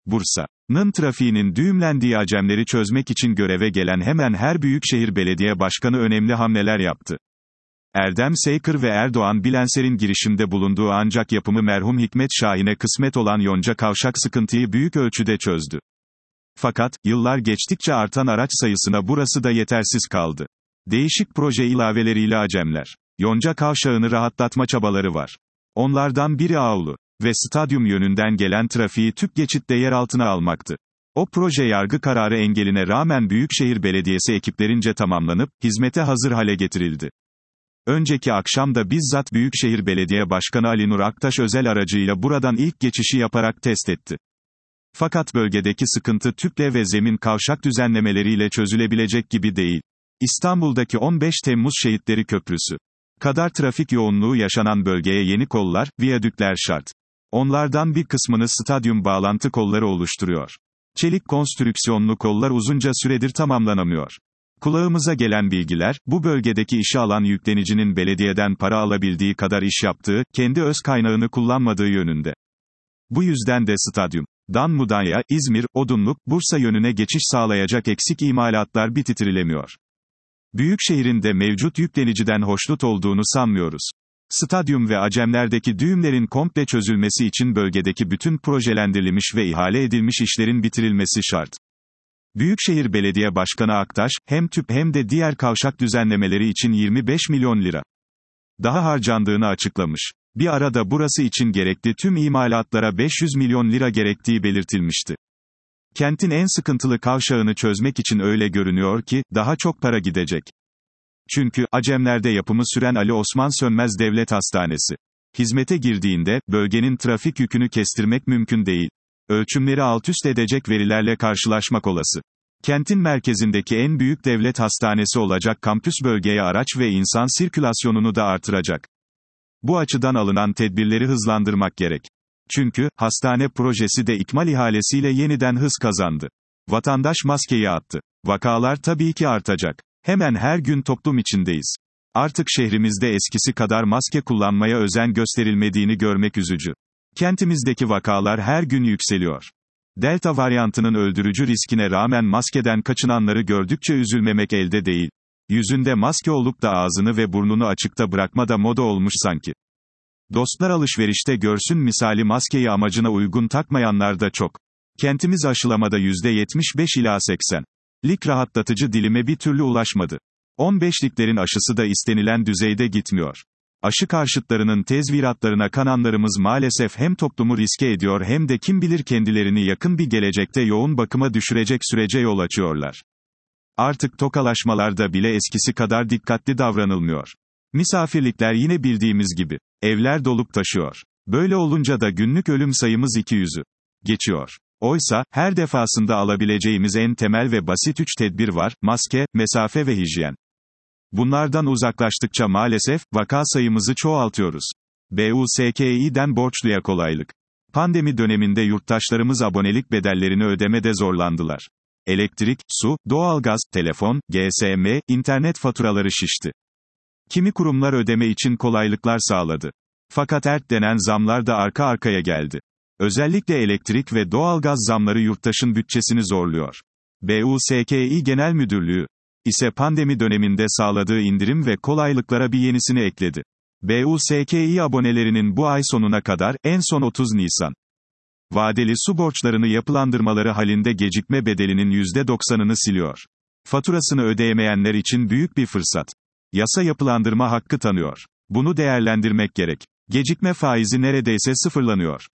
Bursa'nın trafiğinin düğümlendiği acemleri çözmek için göreve gelen hemen her büyükşehir belediye başkanı önemli hamleler yaptı. Erdem Seykır ve Erdoğan Bilenser'in girişimde bulunduğu ancak yapımı merhum Hikmet Şahin'e kısmet olan Yonca Kavşak sıkıntıyı büyük ölçüde çözdü. Fakat, yıllar geçtikçe artan araç sayısına burası da yetersiz kaldı. Değişik proje ilaveleriyle acemler, Yonca Kavşağı'nı rahatlatma çabaları var. Onlardan biri Avlu ve stadyum yönünden gelen trafiği tüp geçitte yer altına almaktı. O proje yargı kararı engeline rağmen Büyükşehir Belediyesi ekiplerince tamamlanıp, hizmete hazır hale getirildi. Önceki akşam da bizzat Büyükşehir Belediye Başkanı Ali Nur Aktaş özel aracıyla buradan ilk geçişi yaparak test etti. Fakat bölgedeki sıkıntı tüple ve zemin kavşak düzenlemeleriyle çözülebilecek gibi değil. İstanbul'daki 15 Temmuz Şehitleri Köprüsü kadar trafik yoğunluğu yaşanan bölgeye yeni kollar, viyadükler şart. Onlardan bir kısmını stadyum bağlantı kolları oluşturuyor. Çelik konstrüksiyonlu kollar uzunca süredir tamamlanamıyor. Kulağımıza gelen bilgiler, bu bölgedeki işe alan yüklenicinin belediyeden para alabildiği kadar iş yaptığı, kendi öz kaynağını kullanmadığı yönünde. Bu yüzden de stadyumdan Mudanya, İzmir, Odunluk, Bursa yönüne geçiş sağlayacak eksik imalatlar bitirilemiyor. Büyükşehir'in de mevcut yükleniciden hoşnut olduğunu sanmıyoruz. Stadyum ve acemlerdeki düğümlerin komple çözülmesi için bölgedeki bütün projelendirilmiş ve ihale edilmiş işlerin bitirilmesi şart. Büyükşehir Belediye Başkanı Aktaş, hem tüp hem de diğer kavşak düzenlemeleri için 25 milyon lira daha harcandığını açıklamış. Bir arada burası için gerekli tüm imalatlara 500 milyon lira gerektiği belirtilmişti. Kentin en sıkıntılı kavşağını çözmek için öyle görünüyor ki, daha çok para gidecek. Çünkü, acemlerde yapımı süren Ali Osman Sönmez Devlet Hastanesi hizmete girdiğinde, bölgenin trafik yükünü kestirmek mümkün değil. Ölçümleri altüst edecek verilerle karşılaşmak olası. Kentin merkezindeki en büyük devlet hastanesi olacak kampüs bölgeye araç ve insan sirkülasyonunu da artıracak. Bu açıdan alınan tedbirleri hızlandırmak gerek. Çünkü, hastane projesi de ikmal ihalesiyle yeniden hız kazandı. Vatandaş maskeyi attı. Vakalar tabii ki artacak. Hemen her gün toplum içindeyiz. Artık şehrimizde eskisi kadar maske kullanmaya özen gösterilmediğini görmek üzücü. Kentimizdeki vakalar her gün yükseliyor. Delta varyantının öldürücü riskine rağmen maskeden kaçınanları gördükçe üzülmemek elde değil. Yüzünde maske olup da ağzını ve burnunu açıkta bırakma da moda olmuş sanki. Dostlar alışverişte görsün misali maskeyi amacına uygun takmayanlar da çok. Kentimiz aşılamada %75 ila 80'lik rahatlatıcı dilime bir türlü ulaşmadı. 15'liklerin aşısı da istenilen düzeyde gitmiyor. Aşı karşıtlarının tezviratlarına kananlarımız maalesef hem toplumu riske ediyor hem de kim bilir kendilerini yakın bir gelecekte yoğun bakıma düşürecek sürece yol açıyorlar. Artık tokalaşmalarda bile eskisi kadar dikkatli davranılmıyor. Misafirlikler yine bildiğimiz gibi. Evler dolup taşıyor. Böyle olunca da günlük ölüm sayımız 200'ü geçiyor. Oysa, her defasında alabileceğimiz en temel ve basit 3 tedbir var: maske, mesafe ve hijyen. Bunlardan uzaklaştıkça maalesef, vaka sayımızı çoğaltıyoruz. BUSKİ'den borçluya kolaylık. Pandemi döneminde yurttaşlarımız abonelik bedellerini ödemede zorlandılar. Elektrik, su, doğalgaz, telefon, GSM, internet faturaları şişti. Kimi kurumlar ödeme için kolaylıklar sağladı. Fakat ertelenen zamlar da arka arkaya geldi. Özellikle elektrik ve doğalgaz zamları yurttaşın bütçesini zorluyor. BUSKİ Genel Müdürlüğü ise pandemi döneminde sağladığı indirim ve kolaylıklara bir yenisini ekledi. BUSKİ abonelerinin bu ay sonuna kadar, en son 30 Nisan vadeli su borçlarını yapılandırmaları halinde gecikme bedelinin %90'ını siliyor. Faturasını ödeyemeyenler için büyük bir fırsat. Yasa yapılandırma hakkı tanıyor. Bunu değerlendirmek gerek. Gecikme faizi neredeyse sıfırlanıyor.